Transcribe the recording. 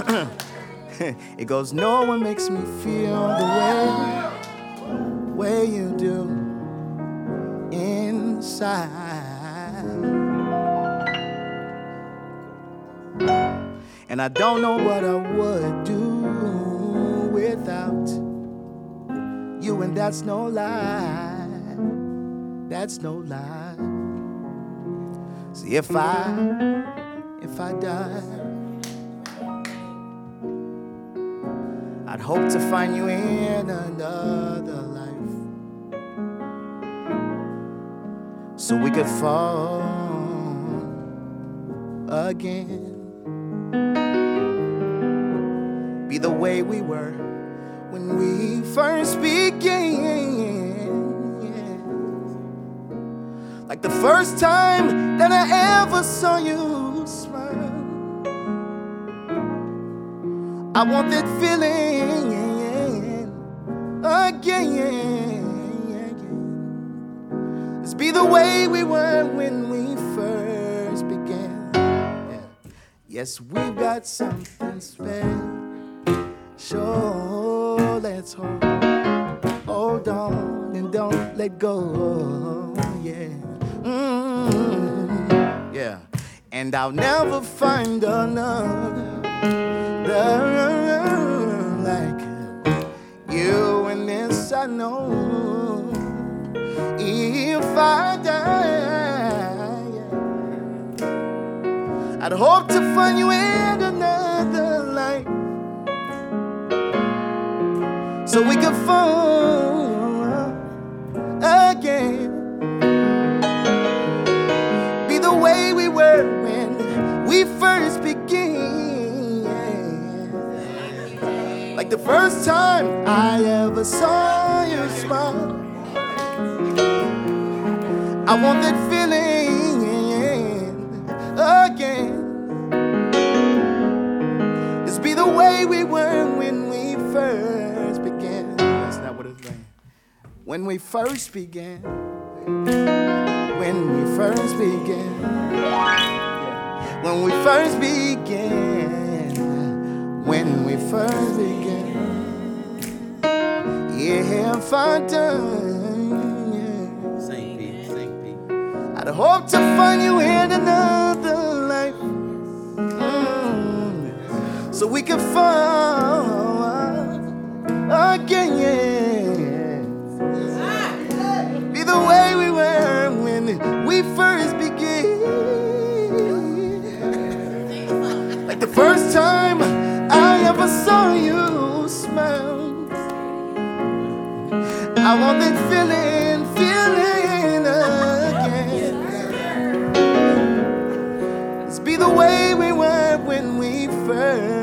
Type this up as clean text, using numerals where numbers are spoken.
It goes, no one makes me feel the way you do inside. And I don't know what I would do without you, and that's no lie. That's no lie. See, if I die, I'd hope to find you in another life, so we could fall again. Be the way we were when we first began. Like the first time that I ever saw you smile. I want that feeling again. Let's be the way we were when we first began. Yeah. Yes, we've got something special. Let's hold on and don't let go. Yeah. Yeah. And I'll never find another like you, and this I know. If I die, I'd hope to find you in another life, so we could fall again. Be the way we were when we first began. Like the first time I ever saw you smile. I want that feeling again. Let's be the way we were when we first began. That's not what it's like. When we first began. When we first began. When we first began. When we first began. Yeah, if I done, yeah. Sing, Pete. I'd hope to find you in another life, so we could fall again. Be the way we were when we first began. Like the first time I ever saw you smile. I want that feeling again. Let's be the way we were when we first